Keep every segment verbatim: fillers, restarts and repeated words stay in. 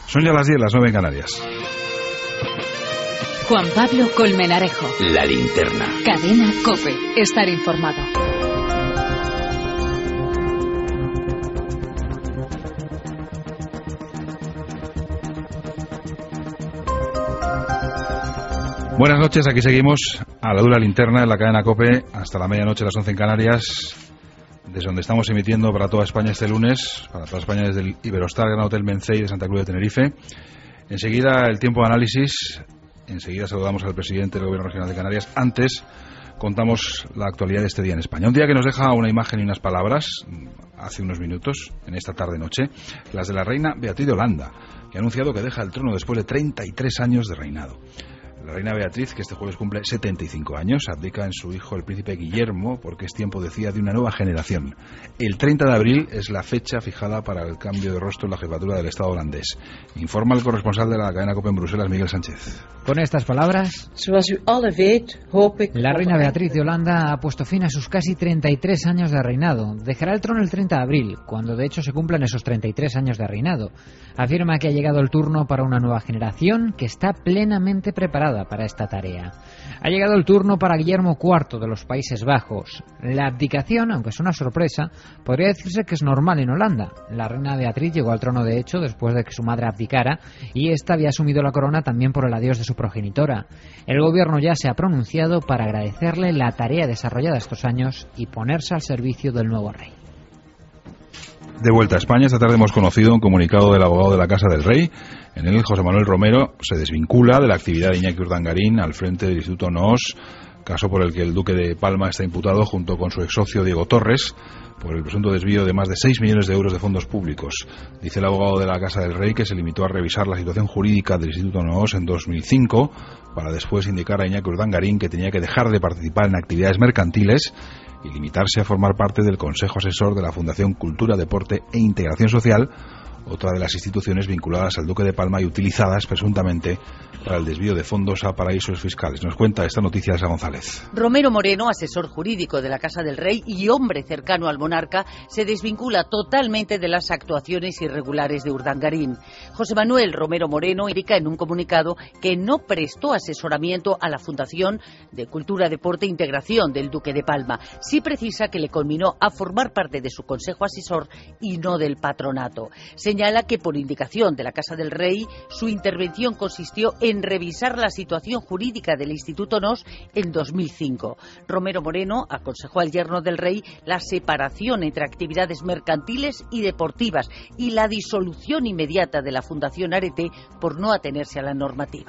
Son ya las diez, las nueve en Canarias. Juan Pablo Colmenarejo. La Linterna. Cadena COPE. Estar informado. Buenas noches, aquí seguimos a la dura linterna en la cadena COPE hasta la medianoche, las once en Canarias, desde donde estamos emitiendo para toda España este lunes, para toda España desde el Iberostar Gran Hotel Mencey de Santa Cruz de Tenerife. Enseguida el tiempo de análisis, enseguida saludamos al presidente del Gobierno Regional de Canarias. Antes contamos la actualidad de este día en España. Un día que nos deja una imagen y unas palabras, hace unos minutos, en esta tarde-noche, las de la reina Beatriz de Holanda, que ha anunciado que deja el trono después de treinta y tres años de reinado. La reina Beatriz, que este jueves cumple setenta y cinco años, abdica en su hijo el príncipe Guillermo, porque es tiempo, decía, de una nueva generación. El treinta de abril es la fecha fijada para el cambio de rostro en la jefatura del Estado holandés. Informa el corresponsal de la cadena COPE en Bruselas, Miguel Sánchez. Con estas palabras, la reina Beatriz de Holanda ha puesto fin a sus casi treinta y tres años de reinado. Dejará el trono el treinta de abril, cuando de hecho se cumplan esos treinta y tres años de reinado. Afirma que ha llegado el turno para una nueva generación que está plenamente preparada para esta tarea. Ha llegado el turno para Guillermo cuarto de los Países Bajos. La abdicación, aunque es una sorpresa, podría decirse que es normal en Holanda. La reina Beatriz llegó al trono de hecho después de que su madre abdicara y ésta había asumido la corona también por el adiós de su progenitora. El gobierno ya se ha pronunciado para agradecerle la tarea desarrollada estos años y ponerse al servicio del nuevo rey. De vuelta a España, esta tarde hemos conocido un comunicado del abogado de la Casa del Rey. En él, José Manuel Romero se desvincula de la actividad de Iñaki Urdangarín al frente del Instituto Noos, caso por el que el duque de Palma está imputado junto con su ex socio Diego Torres por el presunto desvío de más de seis millones de euros de fondos públicos. Dice el abogado de la Casa del Rey que se limitó a revisar la situación jurídica del Instituto Noos en dos mil cinco para después indicar a Iñaki Urdangarín que tenía que dejar de participar en actividades mercantiles y limitarse a formar parte del Consejo Asesor de la Fundación Cultura, Deporte e Integración Social, otra de las instituciones vinculadas al Duque de Palma y utilizadas presuntamente para el desvío de fondos a paraísos fiscales. Nos cuenta esta noticia Elsa González. Romero Moreno, asesor jurídico de la Casa del Rey y hombre cercano al monarca, se desvincula totalmente de las actuaciones irregulares de Urdangarín. José Manuel Romero Moreno indica en un comunicado que no prestó asesoramiento a la Fundación de Cultura, Deporte e Integración del Duque de Palma. Sí precisa que le conminó a formar parte de su consejo asesor y no del patronato. Señala que por indicación de la Casa del Rey su intervención consistió en revisar la situación jurídica del Instituto Noos en dos mil cinco. Romero Moreno aconsejó al yerno del rey la separación entre actividades mercantiles y deportivas y la disolución inmediata de la Fundación Arete por no atenerse a la normativa.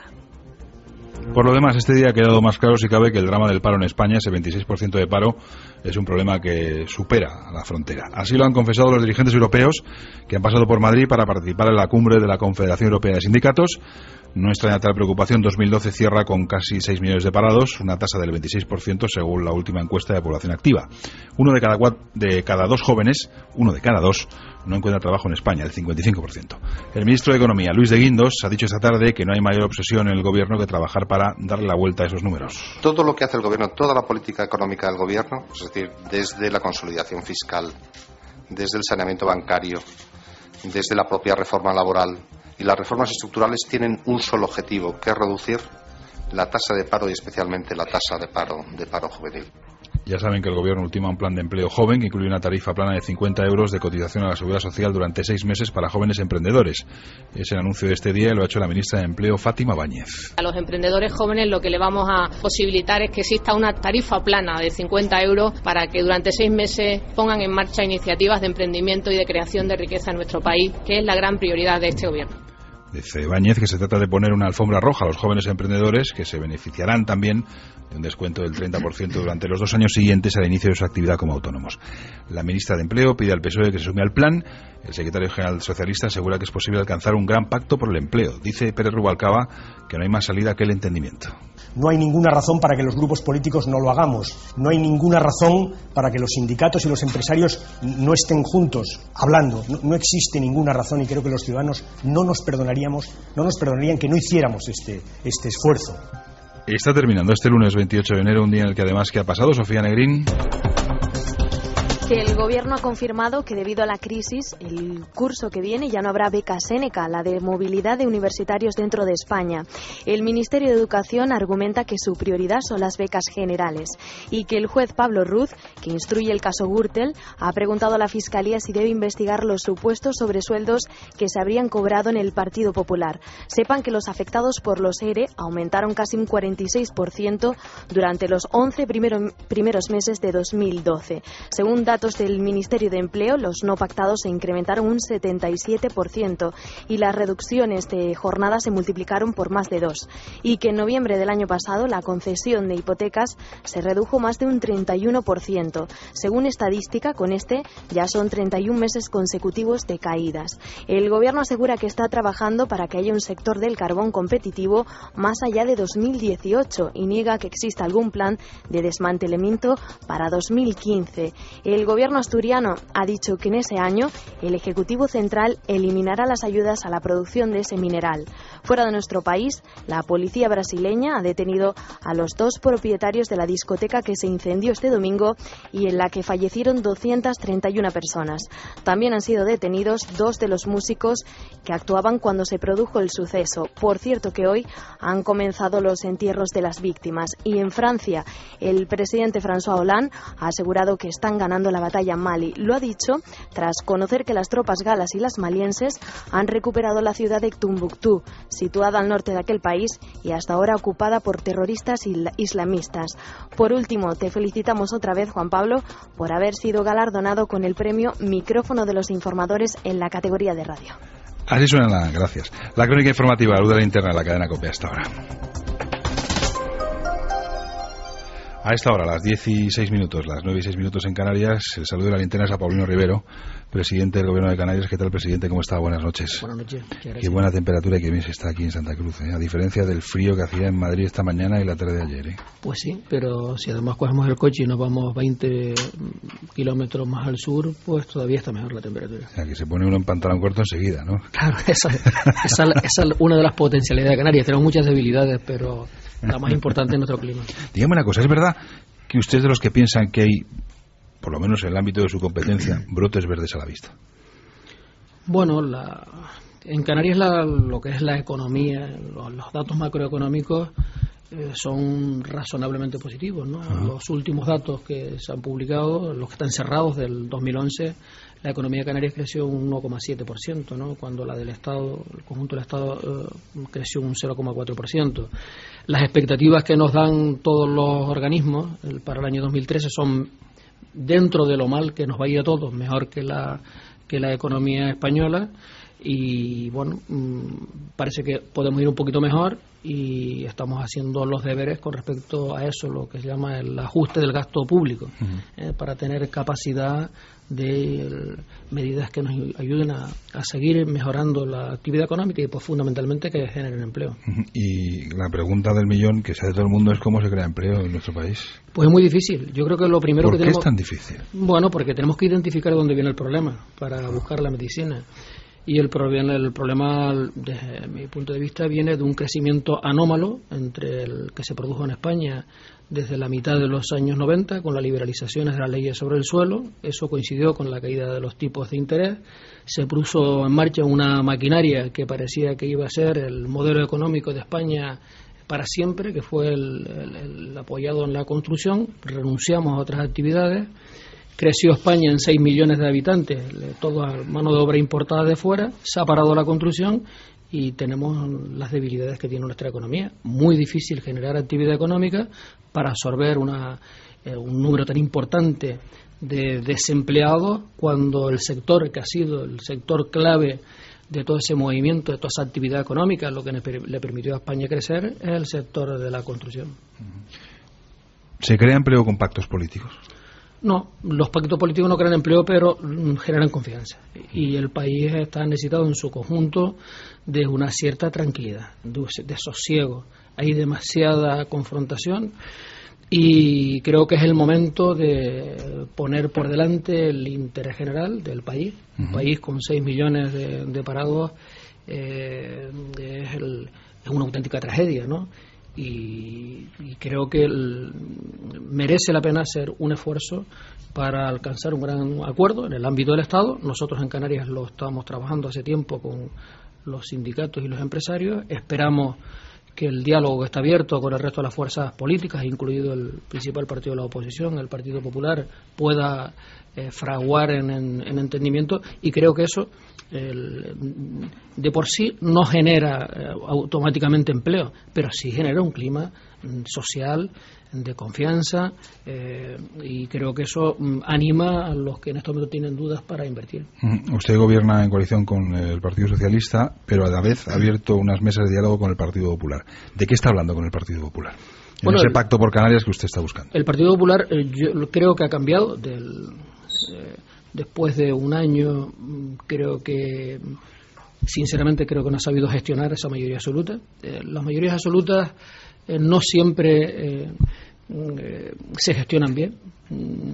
Por lo demás, este día ha quedado más claro, si cabe, que el drama del paro en España, ese veintiséis por ciento de paro, es un problema que supera a la frontera. Así lo han confesado los dirigentes europeos que han pasado por Madrid para participar en la cumbre de la Confederación Europea de Sindicatos. No extraña tal preocupación. dos mil doce cierra con casi seis millones de parados, una tasa del veintiséis por ciento según la última encuesta de población activa. Uno de cada, cuatro, de cada dos jóvenes, uno de cada dos, no encuentra trabajo en España, el cincuenta y cinco por ciento. El ministro de Economía, Luis de Guindos, ha dicho esta tarde que no hay mayor obsesión en el gobierno que trabajar para darle la vuelta a esos números. Todo lo que hace el gobierno, toda la política económica del gobierno, es decir, desde la consolidación fiscal, desde el saneamiento bancario, desde la propia reforma laboral y las reformas estructurales, tienen un solo objetivo, que es reducir la tasa de paro y especialmente la tasa de paro, de paro juvenil. Ya saben que el gobierno ultima un plan de empleo joven que incluye una tarifa plana de cincuenta euros de cotización a la seguridad social durante seis meses para jóvenes emprendedores. Es el anuncio de este día y lo ha hecho la ministra de Empleo, Fátima Báñez. A los emprendedores jóvenes lo que le vamos a posibilitar es que exista una tarifa plana de cincuenta euros para que durante seis meses pongan en marcha iniciativas de emprendimiento y de creación de riqueza en nuestro país, que es la gran prioridad de este gobierno. Dice Báñez que se trata de poner una alfombra roja a los jóvenes emprendedores, que se beneficiarán también de un descuento del treinta por ciento durante los dos años siguientes al inicio de su actividad como autónomos. La ministra de Empleo pide al P S O E que se sume al plan. El secretario general socialista asegura que es posible alcanzar un gran pacto por el empleo. Dice Pérez Rubalcaba que no hay más salida que el entendimiento. No hay ninguna razón para que los grupos políticos no lo hagamos. No hay ninguna razón para que los sindicatos y los empresarios no estén juntos hablando. No, no existe ninguna razón y creo que los ciudadanos no nos perdonaríamos, no nos perdonarían que no hiciéramos este, este esfuerzo. Está terminando este lunes veintiocho de enero, un día en el que además, ¿qué ha pasado, Sofía Negrín? Que el Gobierno ha confirmado que debido a la crisis, el curso que viene ya no habrá beca Séneca, la de movilidad de universitarios dentro de España. El Ministerio de Educación argumenta que su prioridad son las becas generales y que el juez Pablo Ruz, que instruye el caso Gürtel, ha preguntado a la Fiscalía si debe investigar los supuestos sobresueldos que se habrían cobrado en el Partido Popular. Sepan que los afectados por los E R E aumentaron casi un cuarenta y seis por ciento durante los once primero, primeros meses de dos mil doce. Según datos datos del Ministerio de Empleo, los no pactados se incrementaron un setenta y siete por ciento y las reducciones de jornada se multiplicaron por más de dos. Y que en noviembre del año pasado la concesión de hipotecas se redujo más de un treinta y uno por ciento. Según estadística, con este ya son treinta y un meses consecutivos de caídas. El Gobierno asegura que está trabajando para que haya un sector del carbón competitivo más allá de dos mil dieciocho y niega que exista algún plan de desmantelamiento para dos mil quince. El Gobierno asturiano ha dicho que en ese año el Ejecutivo Central eliminará las ayudas a la producción de ese mineral. Fuera de nuestro país, la policía brasileña ha detenido a los dos propietarios de la discoteca que se incendió este domingo y en la que fallecieron doscientas treinta y una personas. También han sido detenidos dos de los músicos que actuaban cuando se produjo el suceso. Por cierto que hoy han comenzado los entierros de las víctimas. Y en Francia, el presidente François Hollande ha asegurado que están ganando la batalla en Mali. Lo ha dicho tras conocer que las tropas galas y las malienses han recuperado la ciudad de Tombuctú, situada al norte de aquel país y hasta ahora ocupada por terroristas islamistas. Por último, te felicitamos otra vez, Juan Pablo, por haber sido galardonado con el premio Micrófono de los Informadores en la categoría de radio. Así suena la, gracias. La crónica informativa, la luz de la linterna de la cadena COPE hasta ahora. A esta hora, a las diez y seis minutos, las nueve y seis minutos en Canarias, el saludo de la linterna es a Paulino Rivero, presidente del Gobierno de Canarias. ¿Qué tal, presidente? ¿Cómo está? Buenas noches. Buenas noches. Qué buena temperatura y qué bien se está aquí en Santa Cruz, ¿eh? A diferencia del frío que hacía en Madrid esta mañana y la tarde de ayer, ¿eh? Pues sí, pero si además cogemos el coche y nos vamos veinte kilómetros más al sur, pues todavía está mejor la temperatura. O sea, que se pone uno en pantalón corto enseguida, ¿no? Claro, esa, esa, esa es una de las potencialidades de Canarias. Tenemos muchas debilidades, pero la más importante es nuestro clima. Dígame una cosa, ¿es verdad que usted es de los que piensan que hay, por lo menos en el ámbito de su competencia, brotes verdes a la vista? Bueno, la, en Canarias la, lo que es la economía, los, los datos macroeconómicos eh, son razonablemente positivos, ¿no? Uh-huh. Los últimos datos que se han publicado, los que están cerrados del dos mil once, la economía de Canarias creció un uno coma siete por ciento, ¿no? Cuando la del Estado, el conjunto del Estado eh, creció un cero coma cuatro por ciento. Las expectativas que nos dan todos los organismos el, para el año dos mil trece son, dentro de lo mal que nos va a ir a todos, mejor que la que la economía española, y bueno, mmm, parece que podemos ir un poquito mejor y estamos haciendo los deberes con respecto a eso, lo que se llama el ajuste del gasto público, uh-huh. eh, para tener capacidad de el, medidas que nos ayuden a, a seguir mejorando la actividad económica y pues fundamentalmente que generen empleo. Uh-huh. Y la pregunta del millón que se hace todo el mundo es cómo se crea empleo en nuestro país. Pues es muy difícil. Yo creo que lo primero que tenemos... ¿Por qué es tan difícil? Bueno, porque tenemos que identificar dónde viene el problema para buscar la medicina. Y el problema, el problema, desde mi punto de vista, viene de un crecimiento anómalo entre el que se produjo en España desde la mitad de los años noventa, con las liberalizaciones de las leyes sobre el suelo. Eso coincidió con la caída de los tipos de interés. Se puso en marcha una maquinaria que parecía que iba a ser el modelo económico de España para siempre, que fue el, el, el apoyado en la construcción. Renunciamos a otras actividades. Creció España en seis millones de habitantes, toda mano de obra importada de fuera, se ha parado la construcción y tenemos las debilidades que tiene nuestra economía. Muy difícil generar actividad económica para absorber una, eh, un número tan importante de desempleados cuando el sector que ha sido el sector clave de todo ese movimiento, de toda esa actividad económica, lo que le permitió a España crecer, es el sector de la construcción. ¿Se crea empleo con pactos políticos? No, los pactos políticos no crean empleo, pero generan confianza. Y el país está necesitado en su conjunto de una cierta tranquilidad, de, de sosiego. Hay demasiada confrontación y creo que es el momento de poner por delante el interés general del país. Uh-huh. Un país con seis millones de, de parados eh, es, el, es una auténtica tragedia, ¿no? y, y creo que el, merece la pena hacer un esfuerzo para alcanzar un gran acuerdo en el ámbito del Estado. Nosotros en Canarias lo estamos trabajando hace tiempo con los sindicatos y los empresarios. Esperamos que el diálogo que está abierto con el resto de las fuerzas políticas, incluido el principal partido de la oposición, el Partido Popular, pueda eh, fraguar en, en, en entendimiento, y creo que eso el, de por sí no genera eh, automáticamente empleo, pero sí genera un clima mm, social de confianza, eh, y creo que eso mm, anima a los que en este momento tienen dudas para invertir. Usted gobierna en coalición con el Partido Socialista, pero a la vez ha abierto unas mesas de diálogo con el Partido Popular. ¿De qué está hablando con el Partido Popular? En bueno, ese el, pacto por Canarias que usted está buscando. El Partido Popular eh, yo creo que ha cambiado del, eh, después de un año. Creo que sinceramente creo que no ha sabido gestionar esa mayoría absoluta. Eh, las mayorías absolutas eh, no siempre eh, eh, se gestionan bien. Mm,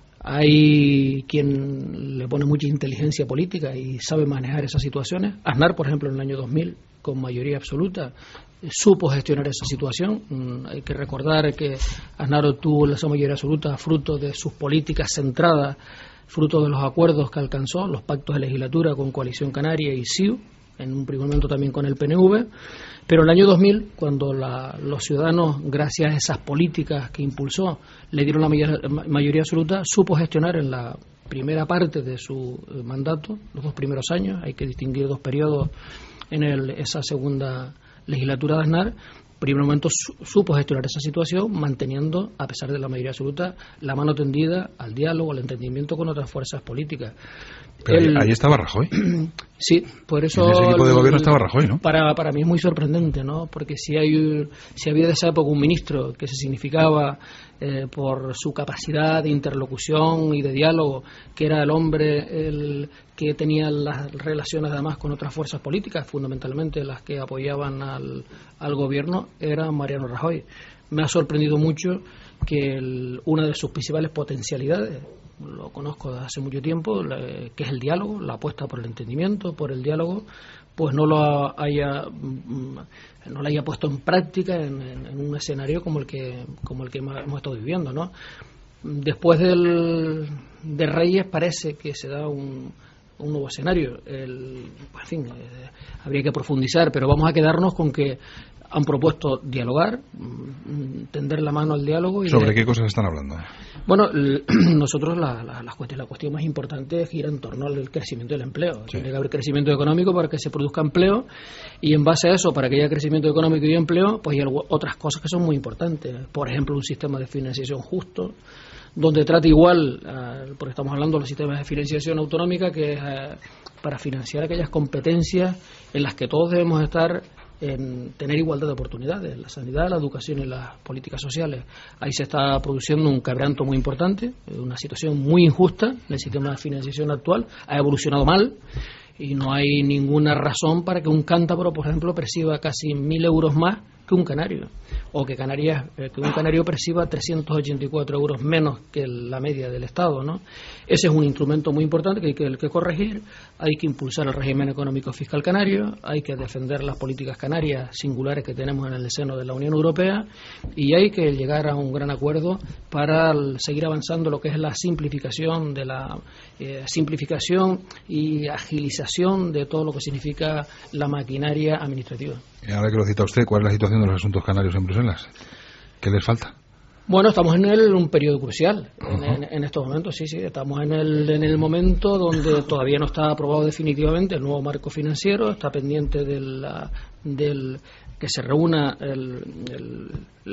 hay quien le pone mucha inteligencia política y sabe manejar esas situaciones. Aznar, por ejemplo, en el año dos mil, con mayoría absoluta, eh, supo gestionar esa situación. Mm, hay que recordar que Aznar obtuvo esa mayoría absoluta fruto de sus políticas centradas, fruto de los acuerdos que alcanzó, los pactos de legislatura con Coalición Canaria y C I U, en un primer momento también con el P N V, pero en el año dos mil, cuando la, los ciudadanos, gracias a esas políticas que impulsó, le dieron la mayor, mayoría absoluta, supo gestionar en la primera parte de su mandato, los dos primeros años, hay que distinguir dos periodos en el, esa segunda legislatura de Aznar. En primer momento su, supo gestionar esa situación, manteniendo, a pesar de la mayoría absoluta, la mano tendida al diálogo, al entendimiento con otras fuerzas políticas. Pero el, ahí estaba Rajoy. Sí, por eso... En ese equipo de gobierno estaba Rajoy, ¿no? Para, para mí es muy sorprendente, ¿no? Porque si hay si había de esa época un ministro que se significaba eh, por su capacidad de interlocución y de diálogo, que era el hombre el que tenía las relaciones además con otras fuerzas políticas, fundamentalmente las que apoyaban al, al gobierno, era Mariano Rajoy. Me ha sorprendido mucho que el, una de sus principales potencialidades, lo conozco desde hace mucho tiempo, que es el diálogo, la apuesta por el entendimiento, por el diálogo, pues no lo haya no lo haya puesto en práctica en, en, en un escenario como el que como el que hemos estado viviendo, ¿no? Después del de Reyes parece que se da un, un nuevo escenario. El, en fin, eh, habría que profundizar, pero vamos a quedarnos con que han propuesto dialogar, tender la mano al diálogo. Y ¿Sobre de, qué cosas están hablando? Bueno, el, nosotros la, la, la, cuestión, la cuestión más importante gira en torno al crecimiento del empleo. Sí. Tiene que haber crecimiento económico para que se produzca empleo, y en base a eso, para que haya crecimiento económico y empleo, pues hay algo, otras cosas que son muy importantes. Por ejemplo, un sistema de financiación justo, donde trate igual, uh, porque estamos hablando de los sistemas de financiación autonómica, que es uh, para financiar aquellas competencias en las que todos debemos estar, en tener igualdad de oportunidades, la sanidad, la educación y las políticas sociales. Ahí se está produciendo un quebranto muy importante, una situación muy injusta en el sistema de financiación actual, ha evolucionado mal y no hay ninguna razón para que un cántabro, por ejemplo, perciba casi mil euros más que un canario, o que Canarias, eh, que un canario perciba trescientos ochenta y cuatro euros menos que la media del Estado, ¿no? Ese es un instrumento muy importante que hay que, que corregir. Hay que impulsar el régimen económico fiscal canario, hay que defender las políticas canarias singulares que tenemos en el seno de la Unión Europea, y hay que llegar a un gran acuerdo para el, seguir avanzando lo que es la simplificación de la eh, simplificación y agilización de todo lo que significa la maquinaria administrativa. Y ahora que lo cita usted, ¿cuál es la situación de los asuntos canarios en Bruselas? ¿Qué les falta? Bueno, estamos en el, un periodo crucial uh-huh. en, en, en estos momentos, sí, sí, estamos en el, en el momento donde todavía no está aprobado definitivamente el nuevo marco financiero, está pendiente del, del que se reúna el, el,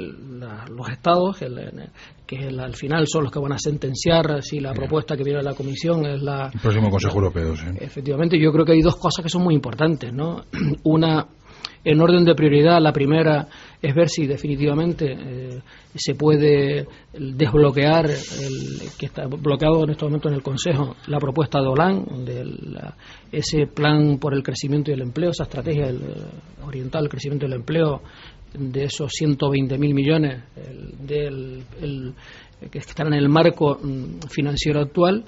la, los estados, el, que el, al final son los que van a sentenciar si la propuesta que viene de la Comisión es la... El próximo Consejo la, Europeo, sí. Efectivamente, yo creo que hay dos cosas que son muy importantes, ¿no? Una, en orden de prioridad, la primera es ver si definitivamente eh, se puede desbloquear, el que está bloqueado en este momento en el Consejo, la propuesta de Hollande, de la, ese plan por el crecimiento y el empleo, esa estrategia del, oriental del crecimiento y el empleo, de esos ciento veinte mil millones el, del, el, que están en el marco financiero actual.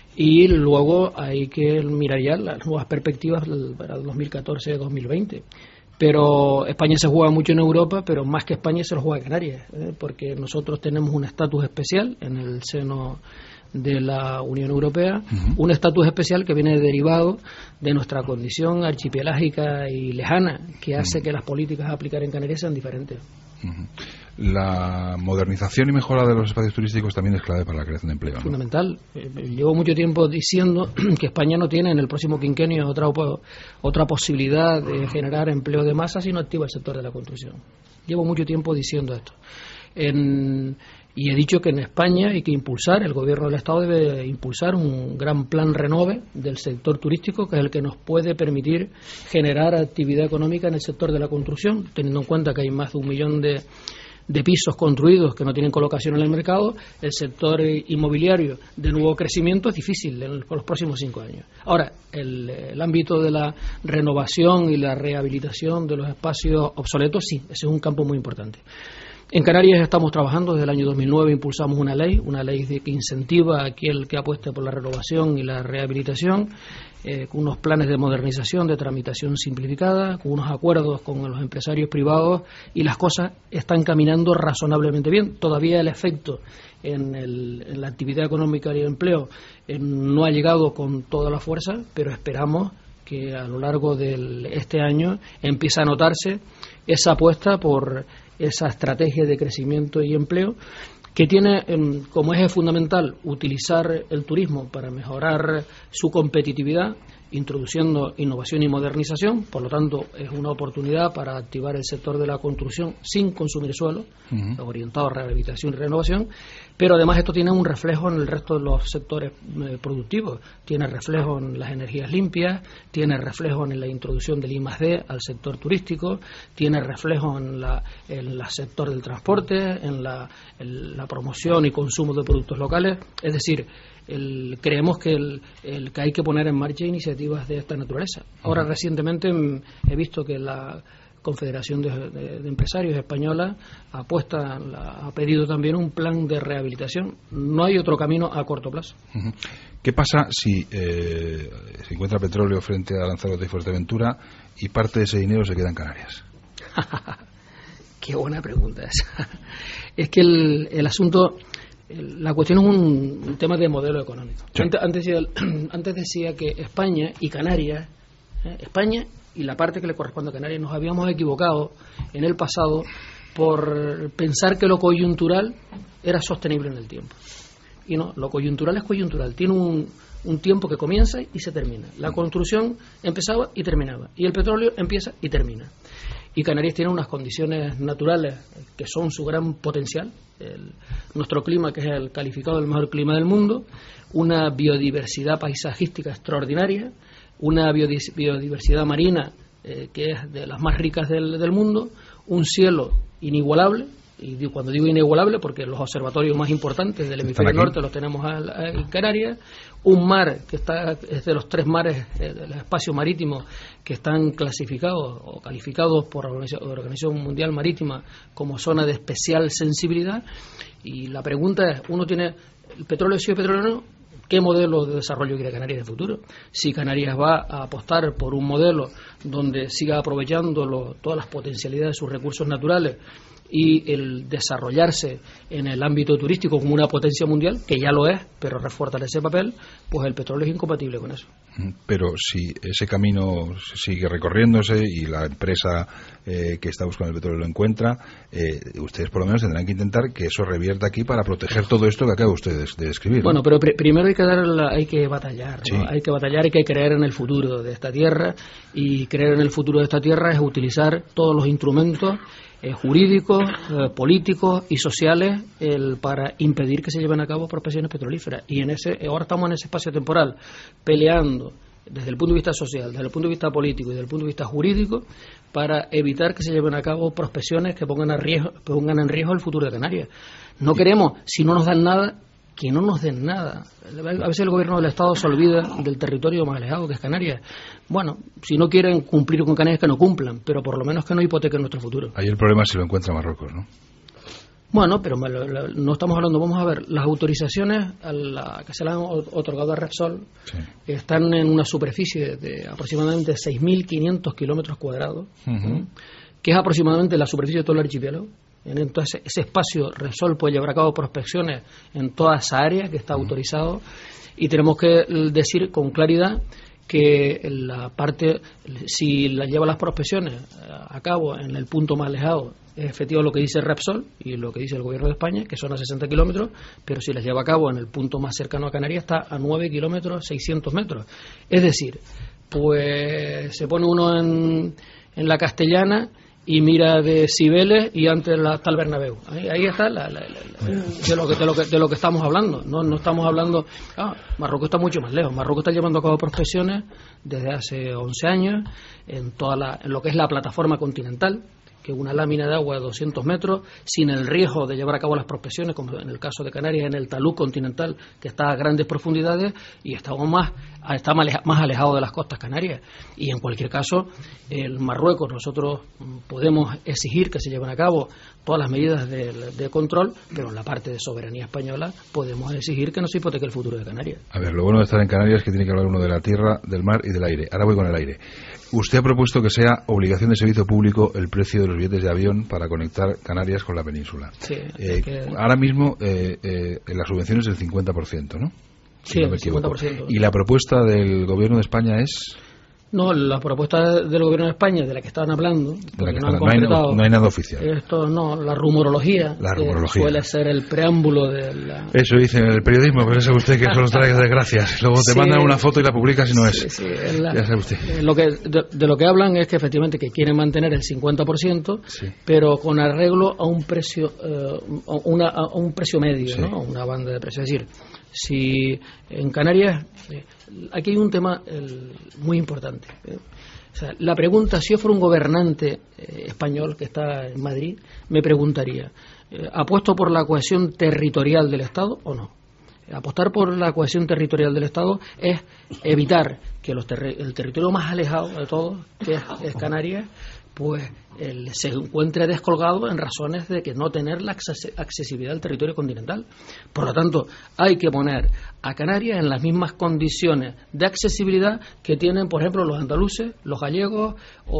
Y luego hay que mirar ya las nuevas perspectivas para dos mil catorce a dos mil veinte. Pero España se juega mucho en Europa, pero más que España se lo juega Canarias, ¿eh? porque nosotros tenemos un estatus especial en el seno de la Unión Europea, uh-huh. un estatus especial que viene derivado de nuestra condición archipelágica y lejana, que hace uh-huh. que las políticas a aplicar en Canarias sean diferentes. Uh-huh. La modernización y mejora de los espacios turísticos también es clave para la creación de empleo, ¿no? Fundamental. Llevo mucho tiempo diciendo que España no tiene en el próximo quinquenio otra, otra posibilidad de generar empleo de masa si no activa el sector de la construcción. Llevo mucho tiempo diciendo esto. En, y he dicho que en España hay que impulsar, el gobierno del Estado debe impulsar un gran plan renove del sector turístico, que es el que nos puede permitir generar actividad económica en el sector de la construcción, teniendo en cuenta que hay más de un millón de de pisos construidos que no tienen colocación en el mercado. El sector inmobiliario de nuevo crecimiento es difícil en los próximos cinco años. Ahora, el, el ámbito de la renovación y la rehabilitación de los espacios obsoletos, sí, ese es un campo muy importante. En Canarias estamos trabajando desde el año dos mil nueve, impulsamos una ley, una ley de que incentiva a aquel que apueste por la renovación y la rehabilitación, eh, con unos planes de modernización, de tramitación simplificada, con unos acuerdos con los empresarios privados, y las cosas están caminando razonablemente bien. Todavía el efecto en, el, en la actividad económica y el empleo eh, no ha llegado con toda la fuerza, pero esperamos que a lo largo de este año empiece a notarse esa apuesta por esa estrategia de crecimiento y empleo, que tiene eh, como eje fundamental utilizar el turismo para mejorar su competitividad, introduciendo innovación y modernización. Por lo tanto, es una oportunidad para activar el sector de la construcción sin consumir suelo, uh-huh. orientado a rehabilitación y renovación, pero además esto tiene un reflejo en el resto de los sectores eh, productivos. Tiene reflejo en las energías limpias, tiene reflejo en la introducción del I más D al sector turístico, tiene reflejo en la en el sector del transporte, en la, en la promoción y consumo de productos locales. Es decir, El, creemos que, el, el, que hay que poner en marcha iniciativas de esta naturaleza. Ahora, uh-huh. recientemente m, he visto que la Confederación de, de, de Empresarios Española apuesta, la, ha pedido también un plan de rehabilitación. No hay otro camino a corto plazo. Uh-huh. ¿Qué pasa si eh, se encuentra petróleo frente a Lanzarote y Fuerteventura y parte de ese dinero se queda en Canarias? Qué buena pregunta esa. Es que el, el asunto... La cuestión es un, un tema de modelo económico. Sí. Antes, antes, decía, antes decía que España y Canarias, eh, España y la parte que le corresponde a Canarias, nos habíamos equivocado en el pasado por pensar que lo coyuntural era sostenible en el tiempo. Y no, lo coyuntural es coyuntural, tiene un, un tiempo que comienza y se termina. La construcción empezaba y terminaba, y el petróleo empieza y termina. Y Canarias tiene unas condiciones naturales que son su gran potencial. El, nuestro clima, que es el calificado el mejor clima del mundo, una biodiversidad paisajística extraordinaria, una biodiversidad marina eh, que es de las más ricas del, del mundo, un cielo inigualable, y digo, cuando digo inigualable porque los observatorios más importantes del hemisferio norte los tenemos en Canarias, un mar que está es de los tres mares eh, del espacio marítimo que están clasificados o calificados por la Organización Mundial Marítima como zona de especial sensibilidad. Y la pregunta es, uno tiene el petróleo sí o petróleo no, ¿qué modelo de desarrollo quiere Canarias en el futuro? Si Canarias va a apostar por un modelo donde siga aprovechando lo, todas las potencialidades de sus recursos naturales y el desarrollarse en el ámbito turístico como una potencia mundial, que ya lo es, pero refuerza ese papel, pues el petróleo es incompatible con eso. Pero si ese camino sigue recorriéndose y la empresa eh, que está buscando el petróleo lo encuentra, eh, ustedes por lo menos tendrán que intentar que eso revierta aquí para proteger todo esto que acaba ustedes de describir, ¿no? Bueno, pero pr- primero hay que dar la, hay que batallar, ¿no? Sí. Hay que batallar, hay que creer en el futuro de esta tierra, y creer en el futuro de esta tierra es utilizar todos los instrumentos Eh, jurídicos, eh, políticos y sociales el, para impedir que se lleven a cabo prospecciones petrolíferas. Y en ese ahora estamos en ese espacio temporal peleando desde el punto de vista social, desde el punto de vista político y desde el punto de vista jurídico para evitar que se lleven a cabo prospecciones que pongan, a riesgo, pongan en riesgo el futuro de Canarias. No queremos, si no nos dan nada, que no nos den nada. A veces el gobierno del Estado se olvida del territorio más alejado, que es Canarias. Bueno, si no quieren cumplir con Canarias, que no cumplan, pero por lo menos que no hipotequen nuestro futuro. Ahí el problema es si lo encuentra Marruecos, ¿no? Bueno, pero me lo, lo, no estamos hablando, vamos a ver, las autorizaciones a la, que se le han otorgado a Repsol sí. están en una superficie de aproximadamente seis mil quinientos kilómetros cuadrados, uh-huh. ¿eh? que es aproximadamente la superficie de todo el archipiélago. Entonces, ese espacio Repsol puede llevar a cabo prospecciones en toda esa área que está uh-huh. autorizado, y tenemos que decir con claridad que la parte, si la lleva las prospecciones a cabo en el punto más alejado, es efectivo lo que dice Repsol y lo que dice el Gobierno de España, que son a sesenta kilómetros, pero si las lleva a cabo en el punto más cercano a Canarias está a nueve kilómetros seiscientos metros. Es decir, pues se pone uno en, en la Castellana y mira de Cibeles y antes la, está el Bernabéu. Ahí, ahí está la, la, la, la, de, lo que, de, lo que, de lo que estamos hablando. No, no estamos hablando... Ah, Marruecos está mucho más lejos. Marruecos está llevando a cabo prospecciones desde hace once años en, toda la, en lo que es la plataforma continental, que es una lámina de agua de doscientos metros, sin el riesgo de llevar a cabo las prospecciones, como en el caso de Canarias, en el talud continental, que está a grandes profundidades y estamos más, está más alejado de las costas canarias. Y en cualquier caso, el Marruecos, nosotros podemos exigir que se lleven a cabo todas las medidas de, de control, pero en la parte de soberanía española podemos exigir que no se hipoteque el futuro de Canarias. A ver, lo bueno de estar en Canarias es que tiene que hablar uno de la tierra, del mar y del aire. Ahora voy con el aire. Usted ha propuesto que sea obligación de servicio público el precio de los billetes de avión para conectar Canarias con la península. Sí, eh, que... Ahora mismo eh, eh, la subvención es del cincuenta por ciento, ¿no? Si sí, no me el cincuenta por ciento. ¿Y la propuesta del Gobierno de España es...? No, la propuesta del Gobierno de España, de la que estaban hablando, de la que no, no, hay, no hay nada oficial. Esto no, la rumorología, la rumorología. suele ser el preámbulo de la... Eso dice en el periodismo, pero ya sabe usted que eso nos trae desgracias. Luego te sí, mandan una foto y la publicas y no es. Sí, sí, es la, ya sabe usted. Lo que, de, de lo que hablan es que efectivamente que quieren mantener el cincuenta por ciento, sí. pero con arreglo a un precio, eh, una, a un precio medio, sí. ¿no? Una banda de precios. Es decir, si en Canarias, eh, aquí hay un tema el, muy importante. Eh, O sea, la pregunta, si yo fuera un gobernante eh, español que está en Madrid, me preguntaría, eh, ¿apuesto por la cohesión territorial del Estado o no? Apostar por la cohesión territorial del Estado es evitar que los terri- el territorio más alejado de todos, que es, es Canarias, pues el, se encuentre descolgado en razones de que no tener la acces- accesibilidad al territorio continental. Por lo tanto, hay que poner a Canarias en las mismas condiciones de accesibilidad que tienen, por ejemplo, los andaluces, los gallegos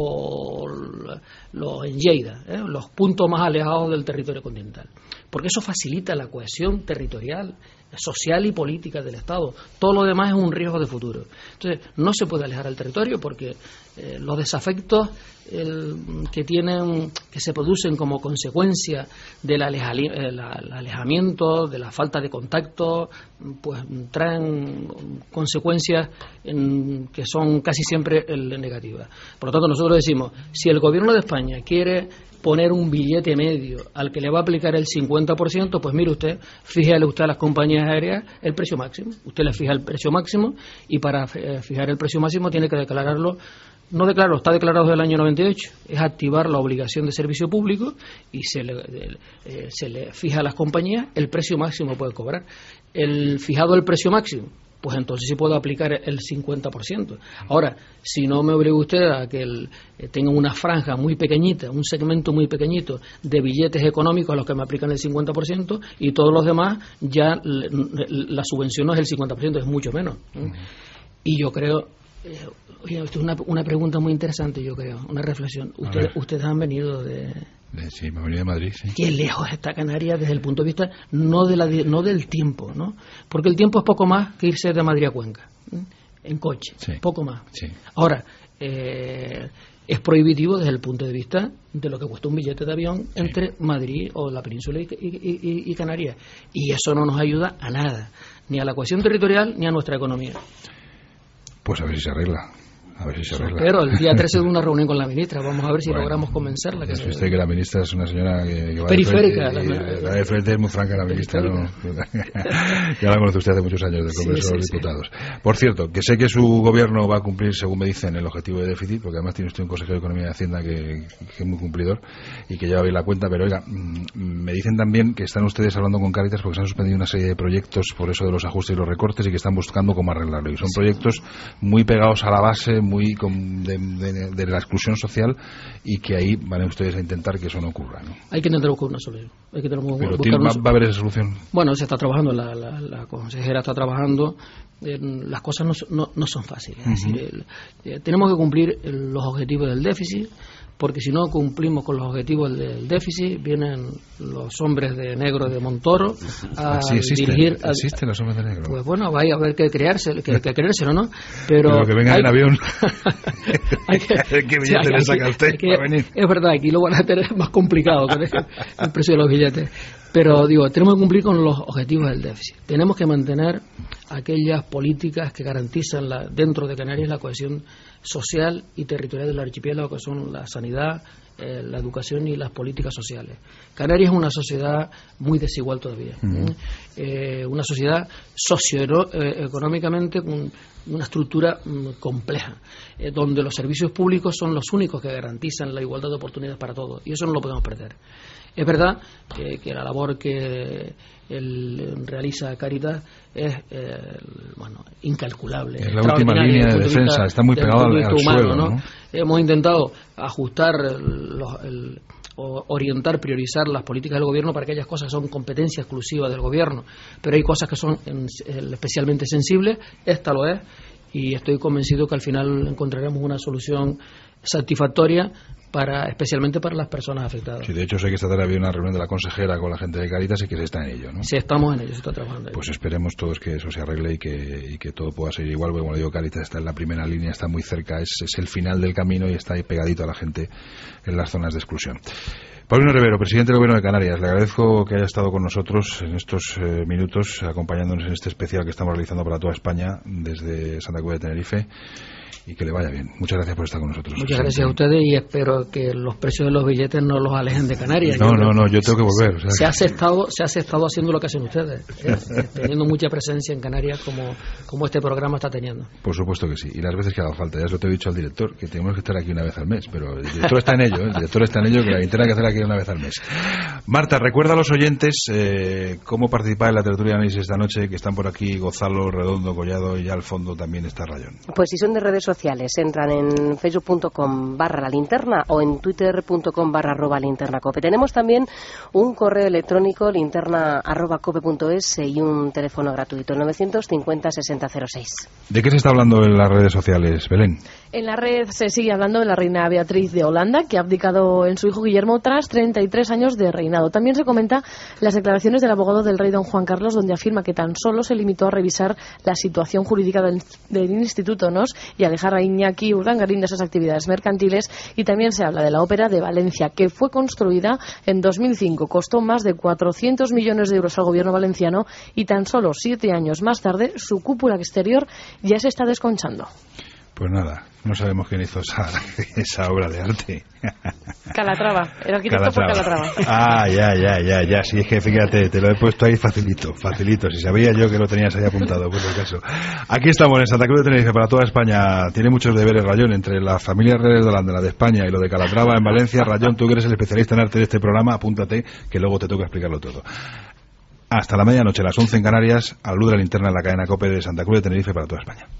o los en Lleida, ¿eh? los puntos más alejados del territorio continental. Porque eso facilita la cohesión territorial, social y política del Estado. Todo lo demás es un riesgo de futuro. Entonces, no se puede alejar al territorio porque eh, los desafectos el, que tienen, que se producen como consecuencia del aleja, el, el alejamiento, de la falta de contacto, pues traen consecuencias en, que son casi siempre el, negativas. Por lo tanto, nosotros decimos, si el Gobierno de España quiere poner un billete medio al que le va a aplicar el cincuenta por ciento, pues mire usted, fíjale usted a las compañías aéreas el precio máximo. Usted le fija el precio máximo y para fijar el precio máximo tiene que declararlo. No declararlo, está declarado desde el año noventa y ocho. Es activar la obligación de servicio público y se le, eh, se le fija a las compañías el precio máximo que puede cobrar. El fijado el precio máximo, pues entonces sí puedo aplicar el cincuenta por ciento. Ahora, si no me obliga usted a que el, eh, tenga una franja muy pequeñita, un segmento muy pequeñito de billetes económicos a los que me aplican el cincuenta por ciento y todos los demás ya le, la subvención no es el cincuenta por ciento, es mucho menos. ¿eh? Y yo creo... Eh, oye, esto es una, una pregunta muy interesante, yo creo, una reflexión. Usted, ustedes han venido de... Sí, me he venido de Madrid, sí. Qué lejos está Canarias desde el punto de vista no de la no del tiempo, ¿no? Porque el tiempo es poco más que irse de Madrid a Cuenca, ¿eh? En coche, sí. Poco más. Sí. Ahora, eh, es prohibitivo desde el punto de vista de lo que cuesta un billete de avión sí. entre Madrid o la península y, y, y, y Canarias. Y eso no nos ayuda a nada, ni a la cohesión territorial ni a nuestra economía. Pues a ver si se arregla. A ver si se arregla. Pero el día trece de una reunión con la ministra, vamos a ver si bueno, logramos convencerla. Ya sabe usted que la ministra es una señora que, que va periférica. De frente, la, la de frente es muy franca la ministra, ¿no? Ya la conoce usted hace muchos años del Congreso sí, sí, de los Diputados. Sí. Por cierto, que sé que su gobierno va a cumplir, según me dicen, el objetivo de déficit, porque además tiene usted un consejero de Economía y Hacienda que, que es muy cumplidor y que lleva bien la cuenta, pero oiga, me dicen también que están ustedes hablando con Cáritas porque se han suspendido una serie de proyectos por eso de los ajustes y los recortes y que están buscando cómo arreglarlo. Y son sí. proyectos muy pegados a la base, muy con, de, de, de la exclusión social, y que ahí van ustedes a intentar que eso no ocurra, ¿no? Hay que intentar buscar una solución. Hay que tener, Pero tiene, va, va a haber esa solución. Bueno, se está trabajando, la, la, la consejera está trabajando. Eh, las cosas no, no, no son fáciles. Uh-huh. Es decir, el, eh, tenemos que cumplir el, los objetivos del déficit, porque si no cumplimos con los objetivos del déficit, vienen los hombres de negro de Montoro a sí, existe, dirigir... A, existen los hombres de negro. Pues bueno, vaya a haber que creárselo, que, que creérselo, ¿no? Pero, Pero que vengan hay, en avión. hay que, ¿Qué billete sí, le saca usted que, para venir? Es verdad, aquí lo van a tener más complicado con el, el precio de los billetes. Pero digo, tenemos que cumplir con los objetivos del déficit. Tenemos que mantener aquellas políticas que garantizan la, dentro de Canarias la cohesión social y territorial del archipiélago, que son la sanidad, eh, la educación y las políticas sociales. Canarias es una sociedad muy desigual todavía, uh-huh. eh, una sociedad socioeconómicamente con una estructura mm, compleja, eh, donde los servicios públicos son los únicos que garantizan la igualdad de oportunidades para todos, y eso no lo podemos perder. Es verdad que, que la labor que él realiza Cáritas es eh, bueno, incalculable. Es la última línea de defensa, está muy pegado al, al humano, suelo, ¿no? ¿no? Hemos intentado ajustar, los, el, o orientar, priorizar las políticas del gobierno para aquellas cosas que son competencia exclusiva del gobierno, pero hay cosas que son en, en, especialmente sensibles, esta lo es, y estoy convencido que al final encontraremos una solución satisfactoria para, especialmente para las personas afectadas. Sí, de hecho sé que esta tarde había una reunión de la consejera con la gente de Cáritas y que se está en ello, ¿no? Sí, estamos en ello, se está trabajando en Pues ello. esperemos todos que eso se arregle y que, y que todo pueda seguir igual, porque como le digo, Cáritas está en la primera línea, está muy cerca, es, es el final del camino y está ahí pegadito a la gente en las zonas de exclusión. Paulino Rivero, presidente del Gobierno de Canarias, le agradezco que haya estado con nosotros en estos eh, minutos, acompañándonos en este especial que estamos realizando para toda España desde Santa Cruz de Tenerife, y que le vaya bien. Muchas gracias por estar con nosotros. Muchas gracias a ustedes, y espero que los precios de los billetes no los alejen de Canarias. No, no, no, yo tengo que volver. O sea, se, ha aceptado, se ha aceptado haciendo lo que hacen ustedes, ¿eh? Teniendo mucha presencia en Canarias como, como este programa está teniendo. Por supuesto que sí, y las veces que haga falta. Ya eso te he dicho al director, que tenemos que estar aquí una vez al mes, pero el director está en ello, ¿eh? El director está en ello, que la interna hay que hacer aquí una vez al mes. Marta, recuerda a los oyentes eh, cómo participar en la tertulia de análisis esta noche, que están por aquí Gonzalo, Redondo, Collado, y ya al fondo también está Rayón. Pues si son de redes sociales, entran en facebook punto com barra la linterna o en twitter punto com barra arroba linterna cope. Tenemos también un correo electrónico, linterna arroba cope punto es, y un teléfono gratuito, novecientos cincuenta sesenta cero seis. ¿De qué se está hablando en las redes sociales, Belén? En la red se sigue hablando de la reina Beatriz de Holanda, que ha abdicado en su hijo Guillermo tras treinta y tres años de reinado. También se comenta las declaraciones del abogado del rey don Juan Carlos, donde afirma que tan solo se limitó a revisar la situación jurídica del, del Instituto N O S y a dejar a Iñaki Urdangarín de esas actividades mercantiles. Y también se habla de la Ópera de Valencia, que fue construida en dos mil cinco, costó más de cuatrocientos millones de euros al gobierno valenciano, y tan solo siete años más tarde su cúpula exterior ya se está desconchando. Pues nada, no sabemos quién hizo esa, esa obra de arte. Calatrava, el arquitecto fue Calatrava. Ah, ya, ya, ya, ya, sí, es que fíjate, te lo he puesto ahí facilito, facilito, si sabía yo que lo tenías ahí apuntado, por si acaso. Aquí estamos en Santa Cruz de Tenerife para toda España. Tiene muchos deberes Rayón, entre las familias reales de Holanda, la de España y lo de Calatrava en Valencia. Rayón, tú que eres el especialista en arte de este programa, apúntate, que luego te toca explicarlo todo. Hasta la medianoche, las once en Canarias, a la luz de la linterna en la cadena COPE de Santa Cruz de Tenerife para toda España.